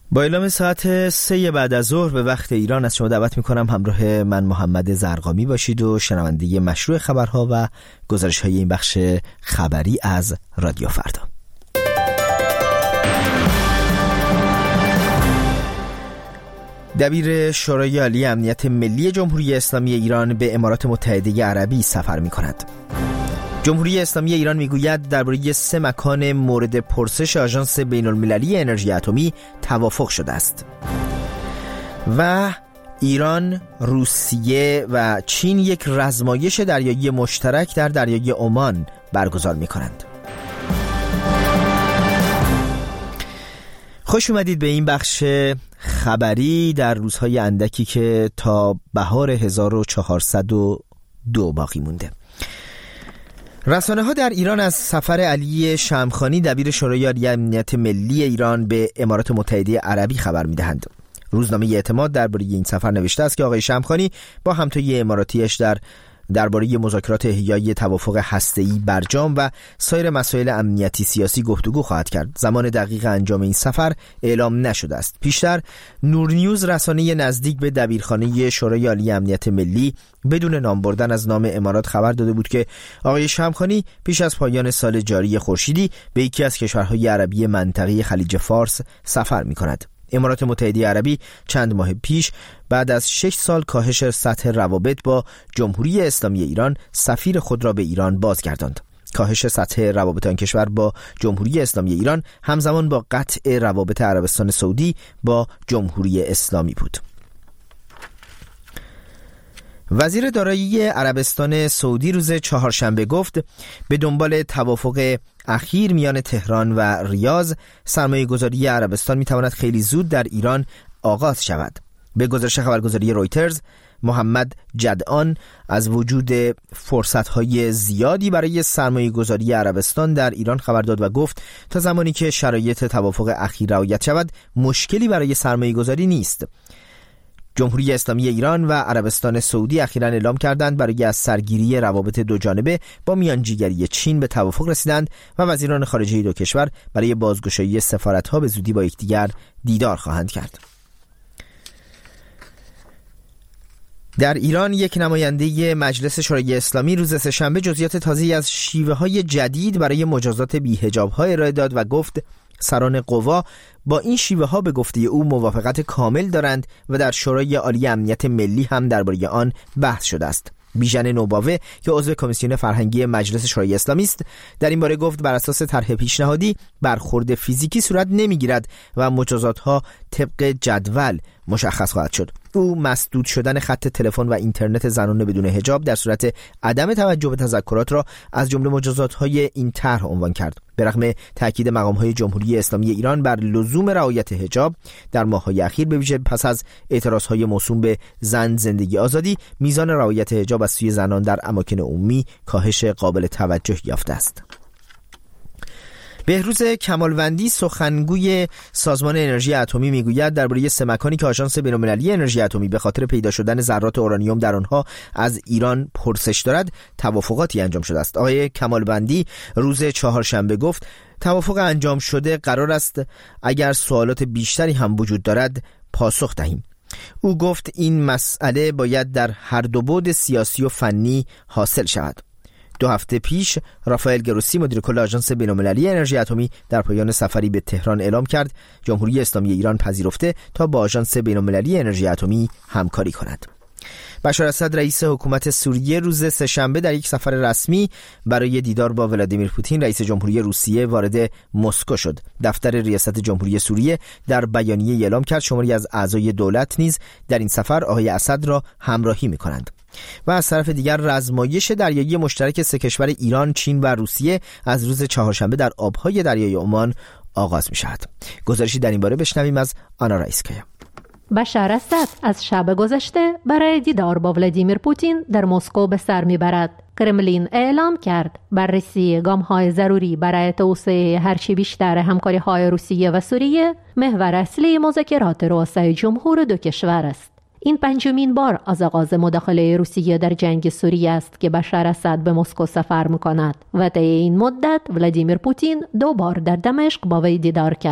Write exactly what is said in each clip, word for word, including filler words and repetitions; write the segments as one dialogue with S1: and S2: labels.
S1: با اعلام ساعت سه بعد از ظهر به وقت ایران از شما دعوت میکنم همراه من محمد زرقامی باشید و شنونده مشروع خبرها و گزارش های این بخش خبری از رادیو فردا. دبیر شورای عالی امنیت ملی جمهوری اسلامی ایران به امارات متحده عربی سفر میکند. جمهوری اسلامی ایران میگوید درباره سه مکان مورد پرسش آژانس بین‌المللی انرژی اتمی توافق شده است. و ایران، روسیه و چین یک رزمایش دریایی مشترک در دریای عمان برگزار می‌کنند. خوش اومدید به این بخش خبری در روزهای اندکی که تا بهار هزار و چهارصد و دو باقی مونده. رسانه ها در ایران از سفر علی شمخانی دبیر شورای عالی امنیت ملی ایران به امارات متحده عربی خبر می‌دهند. روزنامه اعتماد درباره این سفر نوشته است که آقای شمخانی با همتای اماراتیش در درباره مذاکرات احیای توافق هسته‌ای برجام و سایر مسائل امنیتی سیاسی گفتگو خواهد کرد. زمان دقیق انجام این سفر اعلام نشده است. پیشتر نور نیوز رسانه نزدیک به دبیرخانه شورای عالی امنیت ملی بدون نام بردن از نام امارات خبر داده بود که آقای شمخانی پیش از پایان سال جاری خورشیدی به یکی از کشورهای عربی منطقه خلیج فارس سفر می‌کند. امارات متحده عربی چند ماه پیش بعد از شش سال کاهش سطح روابط با جمهوری اسلامی ایران سفیر خود را به ایران بازگرداند. کاهش سطح روابط آن کشور با جمهوری اسلامی ایران همزمان با قطع روابط عربستان سعودی با جمهوری اسلامی بود. وزیر دارایی عربستان سعودی روز چهارشنبه گفت به دنبال توافق اخیر میان تهران و ریاض سرمایه گذاری عربستان میتواند خیلی زود در ایران آغاز شود. به گزارش خبرگزاری رویترز، محمد جدعان از وجود فرصت‌های زیادی برای سرمایه گذاری عربستان در ایران خبر داد و گفت تا زمانی که شرایط توافق اخیر رعایت شود مشکلی برای سرمایه گذاری نیست. جمهوری اسلامی ایران و عربستان سعودی اخیراً اعلام کردند برای از سرگیری روابط دو جانبه با میانجیگری چین به توافق رسیدند و وزیران خارجه دو کشور برای بازگشایی سفارت‌ها به زودی با یکدیگر دیدار خواهند کرد. در ایران یک نماینده مجلس شورای اسلامی روز سه‌شنبه جزئیات تازه‌ای از شیوه‌های جدید برای مجازات بی‌حجاب‌ها ارائه داد و گفت سران قوا با این شیوه ها به گفته او موافقت کامل دارند و در شورای عالی امنیت ملی هم درباره آن بحث شده است. بیژن نوباوه که عضو کمیسیون فرهنگی مجلس شورای اسلامی است در این باره گفت بر اساس طرح پیشنهادی برخورد فیزیکی صورت نمیگیرد و مجازات ها طبق جدول مشخص خواهد شد. او مسدود شدن خط تلفن و اینترنت زنان بدون حجاب در صورت عدم توجه به تذکرات را از جمله مجازات‌های این طرح عنوان کرد. به رغم تاکید مقام‌های جمهوری اسلامی ایران بر لزوم رعایت حجاب در ماه‌های اخیر به ویژه پس از اعتراض‌های موسوم به زن زندگی آزادی، میزان رعایت حجاب از سوی زنان در اماکن عمومی کاهش قابل توجه یافته است. بهروز کمالوندی سخنگوی سازمان انرژی اتمی میگوید درباره سه مکانی که آژانس بین‌المللی انرژی اتمی به خاطر پیدا شدن ذرات اورانیوم در آنها از ایران پرسش دارد توافقاتی انجام شده است. آقای کمالوندی روز چهارشنبه گفت توافق انجام شده قرار است اگر سوالات بیشتری هم وجود دارد پاسخ دهیم. او گفت این مسئله باید در هر دو بعد سیاسی و فنی حاصل شود. دو هفته پیش رافائل گروسی مدیر کل آژانس بین‌المللی انرژی اتمی در پایان سفری به تهران اعلام کرد جمهوری اسلامی ایران پذیرفته تا با آژانس بین‌المللی انرژی اتمی همکاری کند. بشار اسد رئیس حکومت سوریه روز سه‌شنبه در یک سفر رسمی برای دیدار با ولادیمیر پوتین رئیس جمهوری روسیه وارد مسکو شد. دفتر ریاست جمهوری سوریه در بیانیه اعلام کرد شماری از اعضای دولت نیز در این سفر آقای اسد را همراهی می‌کنند. و از طرف دیگر رزمایش دریایی مشترک سه کشور ایران، چین و روسیه از روز چهارشنبه در آبهای دریای عمان آغاز می‌شود. گزارشی در این باره بشنویم از آنا رئیسکیا.
S2: بشار اسد از شب گذشته برای دیدار با ولادیمیر پوتین در مسکو به سر میبرد. کرملین اعلام کرد بررسی گام‌های ضروری برای توسعه هرچی بیشتر همکاری‌های روسیه و سوریه محور اصلی مذاکرات رؤسای جمهور دو کشور است. این پنجمین بار از آغاز مداخله روسیه در جنگ سوریه است که بشار اسد به مسکو سفر می‌کند و طی این مدت ولادیمیر پوتین دو بار در دمشق با وی دیدار کرد.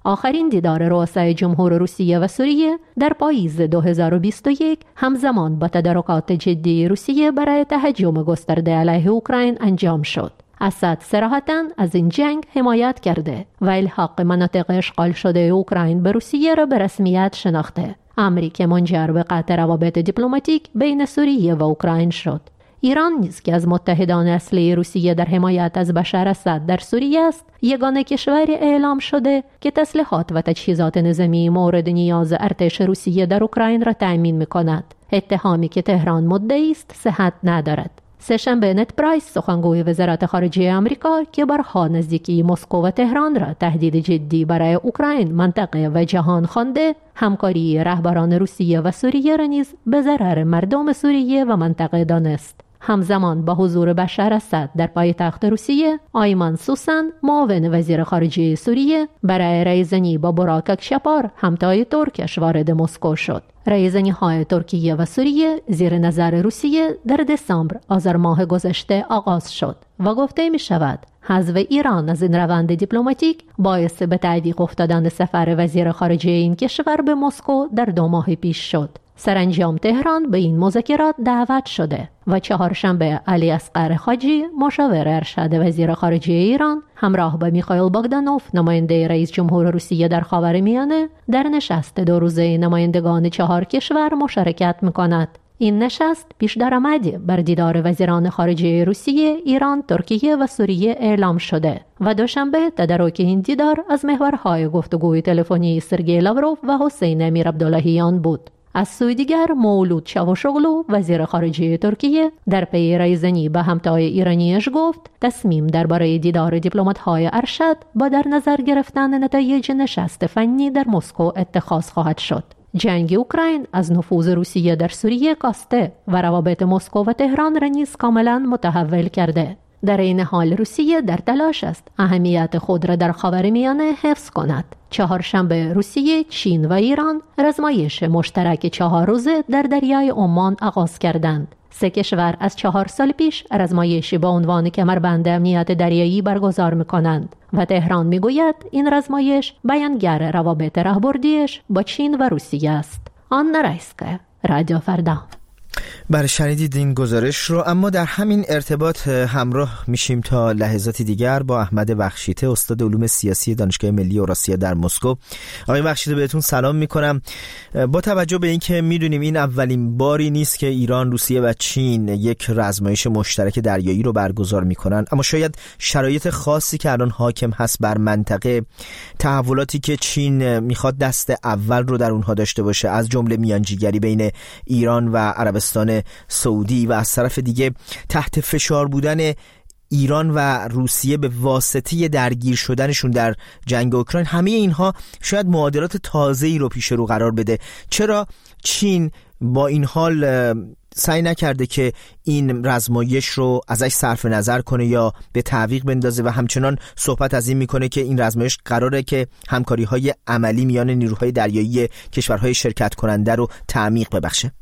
S2: آخرین دیدار رؤسای جمهور روسیه و سوریه در پاییز دو هزار و بیست و یک همزمان با تدارکات جدی روسیه برای تهاجم گسترده علیه اوکراین انجام شد. اسد صراحتاً از این جنگ حمایت کرده و الحاق مناطق اشغال شده اوکراین به روسیه را به رسمیت شناخته، امری که منجر به قطع روابط دیپلماتیک بین سوریه و اوکراین شد. ایران نیز که از متحدان اصلی روسیه در حمایت از بشار اسد در سوریه است، یگانه کشوری اعلام شده که تسلیحات و تجهیزات نظامی مورد نیاز ارتش روسیه در اوکراین را تأمین می‌کند. اتهامی که تهران مدعی است صحت ندارد. سه‌شنبه نت پرایس سخنگوی وزارت خارجه آمریکا که بارها نزدیکی مسکو و تهران را تهدید جدی برای اوکراین، منطقه و جهان خوانده، همکاری رهبران روسیه و سوریه را نیز به ضرر مردم سوریه و منطقه دانست. همزمان با حضور بشار اسد در پایتخت روسیه، آیمان سوسن معاون وزیر خارجه سوریه برای رایزنی با براک اکشاپار همتای ترکش وارد مسکو شد. رایزنی های ترکیه و سوریه زیر نظر روسیه در دسامبر آذر ماه گذشته آغاز شد و گفته می شود حذف ایران از این روند دیپلماتیک باعث به تعویق افتادن سفر وزیر خارجه این کشور به مسکو در دو ماه پیش شد. سرانجام تهران به این مذاکرات دعوت شده و چهارشنبه علی اصغر خاجی مشاور ارشد وزیر خارجه ایران همراه با میخائیل باگدانوف نماینده رئیس جمهور روسیه در خاورمیانه در نشست دو روزه نمایندگان چهار کشور مشارکت می‌کند. این نشست پیش درآمدی بر دیدار وزیران خارجه روسیه، ایران، ترکیه و سوریه اعلام شده و دوشنبه تدارک این دیدار از محورهای گفتگوی تلفنی سرگئی لاوروف و حسین امیر عبداللهیان بود. از سوی دیگر مولود چاوشوغلو وزیر خارجه ترکیه در پی رایزنی به همتای ایرانیش گفت تصمیم درباره دیدار دیپلمات‌های ارشد با در نظر گرفتن نتایج نشست فنی در مسکو اتخاذ خواهد شد. جنگ اوکراین از نفوذ روسیه در سوریه کاسته و روابط مسکو و تهران را نیز کاملا متحول کرده. در این حال روسیه در تلاش است اهمیت خود را در خاورمیانه حفظ کند. چهارشنبه روسیه، چین و ایران رزمایش مشترک چهار روزه در دریای عمان آغاز کردند. سه کشور از چهار سال پیش رزمایشی با عنوان کمربند امنیت دریایی برگزار می‌کنند و تهران می‌گوید این رزمایش بیانگر روابط راهبردیش با چین و روسیه است. آن رایسکه، رادیو فردا.
S1: بله، شنیدید این گزارش رو. اما در همین ارتباط همراه میشیم تا لحظاتی دیگر با احمد بخشیته، استاد علوم سیاسی دانشگاه ملی اوراسیا در مسکو. آقای بخشیته بهتون سلام میکنم. با توجه به اینکه میدونیم این اولین باری نیست که ایران، روسیه و چین یک رزمایش مشترک دریایی رو برگزار میکنن، اما شاید شرایط خاصی که الان حاکم هست بر منطقه، تحولاتی که چین میخواد دست اول رو در اونها داشته باشه، از جمله میانجیگری بین ایران و عربستان سعودی و از طرف دیگه تحت فشار بودن ایران و روسیه به واسطه درگیر شدنشون در جنگ اوکراین، همه اینها شاید معادلات تازه‌ای رو پیش رو قرار بده. چرا چین با این حال سعی نکرده که این رزمایش رو ازش صرف نظر کنه یا به تعویق بندازه و همچنان صحبت از این میکنه که این رزمایش قراره که همکاری‌های عملی میان نیروهای دریایی کشورهای شرکت کننده رو تعمیق ببخشه؟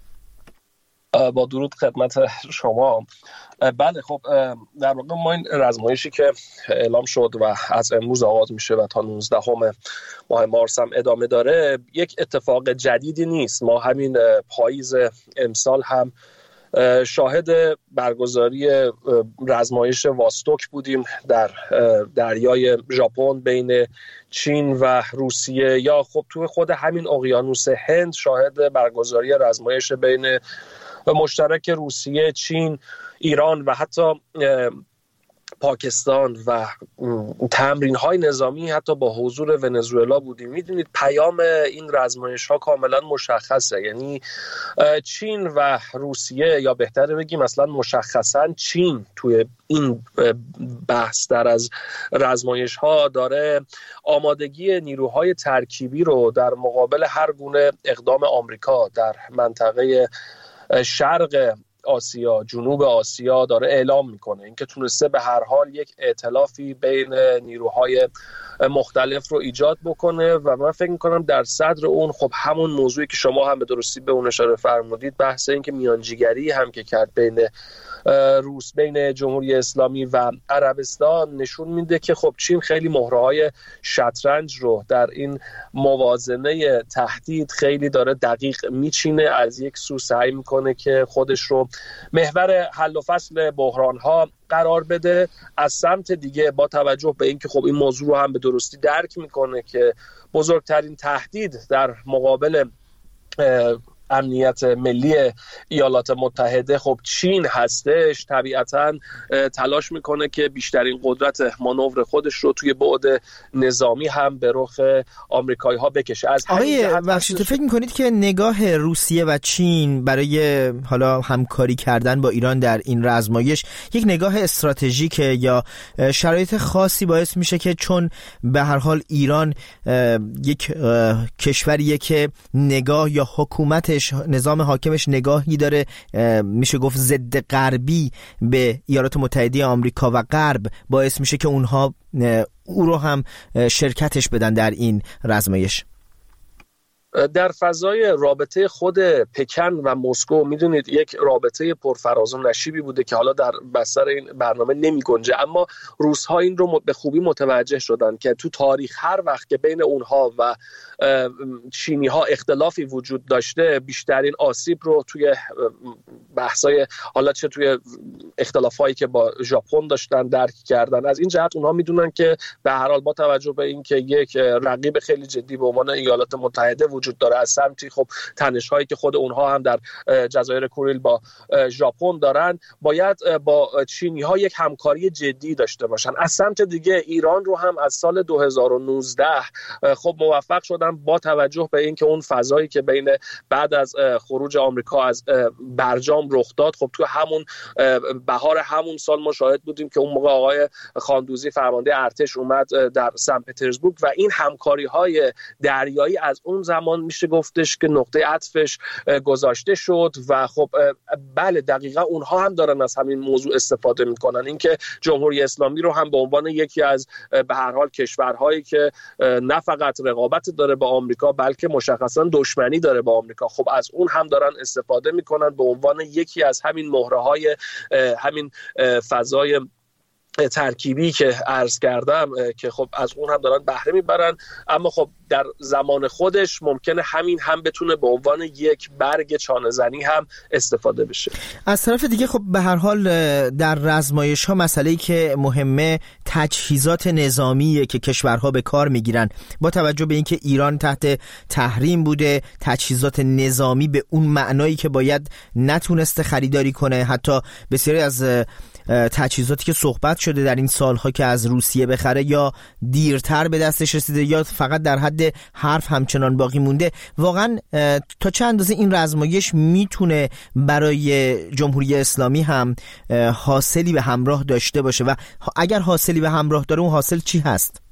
S3: با درود خدمت شما. بله، خب در واقع ما این رزمایشی که اعلام شد و از امروز آغاز میشه و تا نوزدهم ماه مارس هم ادامه داره، یک اتفاق جدیدی نیست. ما همین پاییز امسال هم شاهد برگزاری رزمایش واستوک بودیم در دریای ژاپن بین چین و روسیه، یا خب تو خود همین اقیانوس هند شاهد برگزاری رزمایش بین مشترک روسیه، چین، ایران و حتی پاکستان و تمرین‌های نظامی حتی با حضور ونزوئلا بودیم. میدونید پیام این رزمایش‌ها کاملا مشخصه، یعنی چین و روسیه، یا بهتره بگیم اصلا مشخصاً چین توی این بحث در از رزمایش‌ها داره آمادگی نیروهای ترکیبی رو در مقابل هر گونه اقدام آمریکا در منطقه شرق آسیا، جنوب آسیا داره اعلام میکنه. اینکه تونسته به هر حال یک ائتلافی بین نیروهای مختلف رو ایجاد بکنه و من فکر میکنم در صدر اون خب همون موضوعی که شما هم به درستی به اون اشاره فرمودید، بحث این که میانجیگری هم که کرد بین روس بین جمهوری اسلامی و عربستان نشون میده که خب چین خیلی مهره‌های شطرنج رو در این موازنه تهدید خیلی داره دقیق میچینه. از یک سو سعی میکنه که خودش رو محور حل و فصل بحران‌ها قرار بده، از سمت دیگه با توجه به اینکه خب این موضوع رو هم به درستی درک میکنه که بزرگترین تهدید در مقابل امنیت ملی ایالات متحده خب چین هستش، طبیعتاً تلاش میکنه که بیشترین قدرت مانور خودش رو توی بعد نظامی هم به رخ آمریکایی ها بکشه. از
S1: آقای بخشیده فکر میکنید که نگاه روسیه و چین برای حالا همکاری کردن با ایران در این رزمایش یک نگاه استراتژیکه یا شرایط خاصی باعث میشه که چون به هر حال ایران یک کشوریه که نگاه یا حکومت نظام حاکمش نگاهی داره میشه گفت ضد غربی به ایالات متحده آمریکا و غرب، باعث میشه که اونها او رو هم شرکتش بدن در این رزمایش؟
S3: در فضای رابطه خود پکن و مسکو میدونید یک رابطه پرفراز و نشیبی بوده که حالا در بستر این برنامه نمی گنجه، اما روس‌ها این رو به خوبی متوجه شدن که تو تاریخ هر وقت که بین اونها و چینی‌ها اختلافی وجود داشته، بیشترین آسیب رو توی بحثای حالا چه توی اختلافایی که با ژاپن داشتن درک کردن. از این جهت اونها میدونن که به هر حال با توجه به اینکه یک رقیب خیلی جدی به عنوان ایالات متحده وجود داره، از سمتی خب تنش‌هایی که خود اونها هم در جزایر کوریل با ژاپن دارن، باید با چینی‌ها یک همکاری جدی داشته باشن. از سمت دیگه ایران رو هم از سال دو هزار و نوزده خب موفق شدن با توجه به اینکه اون فضایی که بین بعد از خروج آمریکا از برجام رخ داد، خب تو همون بهار همون سال ما شاهد بودیم که اون موقع آقای خاندوزی فرمانده ارتش اومد در سن پترزبورگ و این همکاری‌های دریایی از اون زمان میشه گفتش که نقطه عطفش گذاشته شد و خب بله دقیقاً اونها هم دارن از همین موضوع استفاده میکنن، اینکه جمهوری اسلامی رو هم به عنوان یکی از به هر حال کشورهایی که نه فقط رقابت داره با آمریکا بلکه مشخصاً دشمنی داره با آمریکا، خب از اون هم دارن استفاده میکنن به عنوان یکی از همین مهره‌های همین فضای ترکیبی که عرض کردم که خب از اون هم دارن بهره میبرن. اما خب در زمان خودش ممکنه همین هم بتونه به عنوان یک برگ چانه زنی هم استفاده بشه.
S1: از طرف دیگه خب به هر حال در رزمایش ها مسئله‌ای که مهمه تجهیزات نظامیه که کشورها به کار میگیرن. با توجه به اینکه ایران تحت تحریم بوده، تجهیزات نظامی به اون معنایی که باید نتونسته خریداری کنه، حتی بسیاری از تجهیزاتی که صحبت شده در این سالها که از روسیه بخره یا دیرتر به دستش رسیده یا فقط در حد حرف همچنان باقی مونده. واقعا تا چه اندازه این رزمایش میتونه برای جمهوری اسلامی هم حاصلی به همراه داشته باشه و اگر حاصلی به همراه داره اون حاصل چی هست؟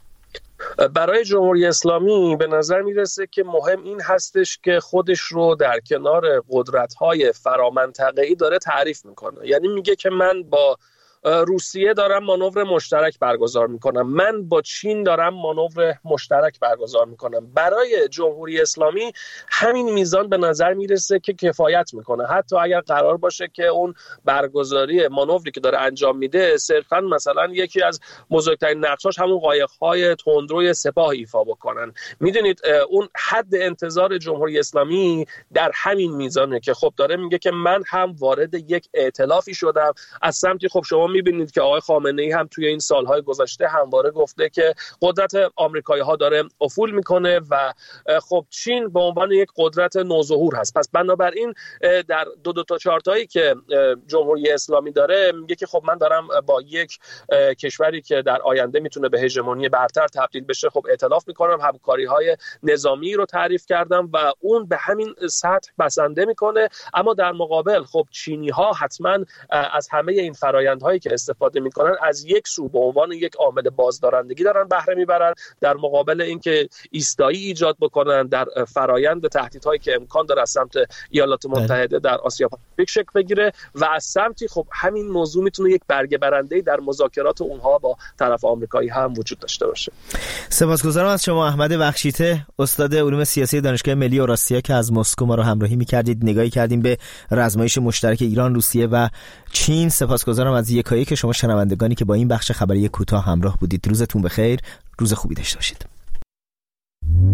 S3: برای جمهوری اسلامی به نظر میرسه که مهم این هستش که خودش رو در کنار قدرت‌های فرامنطقه‌ای داره تعریف میکنه. یعنی میگه که من با روسیه دارم مانور مشترک برگزار میکنم، من با چین دارم مانور مشترک برگزار میکنم. برای جمهوری اسلامی همین میزان به نظر میرسه که کفایت میکنه، حتی اگر قرار باشه که اون برگزاری مانوری که داره انجام میده صرفا مثلا یکی از بزرگترین نقشاش همون قایق‌های تندروی سپاه ایفا بکنن. میدونید اون حد انتظار جمهوری اسلامی در همین میزانه که خب داره میگه که من هم وارد یک ائتلافی شدم. از سمتی خب شما میبینید که آقای خامنه‌ای هم توی این سالهای گذشته همواره گفته که قدرت آمریکایی‌ها داره افول میکنه و خب چین به عنوان یک قدرت نوظهور هست. پس بنابراین در دو دو تا چارتایی که جمهوری اسلامی داره میگه که خب من دارم با یک کشوری که در آینده میتونه به هژمونی برتر تبدیل بشه خب ائتلاف میکنم، همکاری‌های نظامی رو تعریف کردم و اون به همین سطح بسنده میکنه. اما در مقابل خب چینی‌ها حتما از همه این فرآیندهای هایی که استفاده میکنن از یک سو به عنوان یک عامل بازدارندگی دارن بهره میبرن، در مقابل اینکه ایستایی ایجاد بکنن در فرایند تهدیدهایی که امکان داره از سمت ایالات متحده در آسیا پاسیفیک شکل بگیره، و از سمتی خب همین موضوع میتونه یک برگه برنده در مذاکرات اونها با طرف آمریکایی هم وجود داشته باشه.
S1: سپاسگزارم از شما احمد بخشیته، استاد علوم سیاسی دانشگاه ملی اوراسیا که از مسکو ما رو همراهی می‌کردید. نگاهی کردیم به رزمایش مشترک ایران، روسیه و چین. سپاسگزارم از یکایی که شما شنوندگانی که با این بخش خبری کوتاه همراه بودید. روزتون بخیر، روز خوبی داشته باشید.